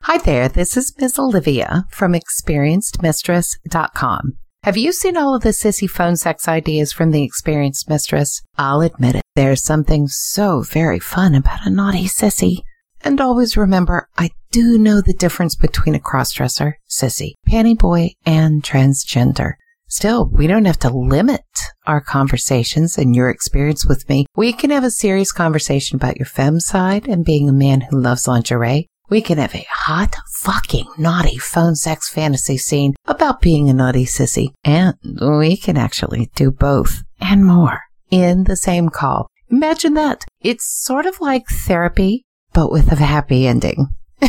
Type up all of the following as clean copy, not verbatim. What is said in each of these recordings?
Hi there, this is Ms. Olivia from ExperiencedMistress.com. Have you seen all of the sissy phone sex ideas from the Experienced Mistress? I'll admit it, there's something so very fun about a naughty sissy. And always remember, I do know the difference between a crossdresser, sissy, panty boy, and transgender. Still, we don't have to limit our conversations and your experience with me. We can have a serious conversation about your femme side and being a man who loves lingerie. We can have a hot, fucking, naughty phone sex fantasy scene about being a naughty sissy. And we can actually do both and more in the same call. Imagine that. It's sort of like therapy, but with a happy ending.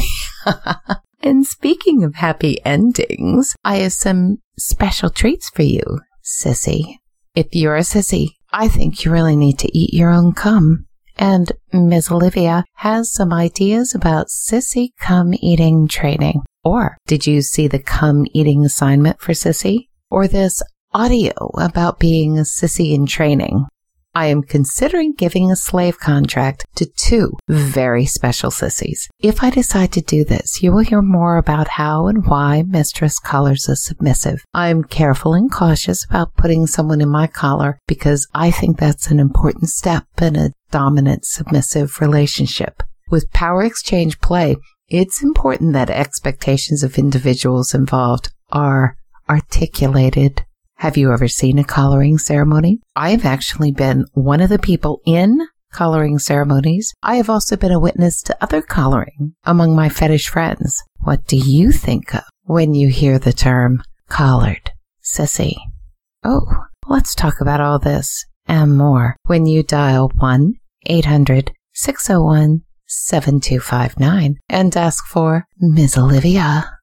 And speaking of happy endings, I have some special treats for you, sissy. If you're a sissy, I think you really need to eat your own cum. And Ms. Olivia has some ideas about sissy cum eating training. Or did you see the cum eating assignment for sissy? Or this audio about being a sissy in training? I am considering giving a slave contract to 2 very special sissies. If I decide to do this, you will hear more about how and why Mistress collars a submissive. I'm careful and cautious about putting someone in my collar because I think that's an important step in a dominant submissive relationship. With power exchange play, it's important that expectations of individuals involved are articulated. Have you ever seen a collaring ceremony? I have actually been one of the people in collaring ceremonies. I have also been a witness to other collaring among my fetish friends. What do you think of when you hear the term collared sissy? Oh, let's talk about all this and more when you dial 1-800-601-7259 and ask for Ms. Olivia.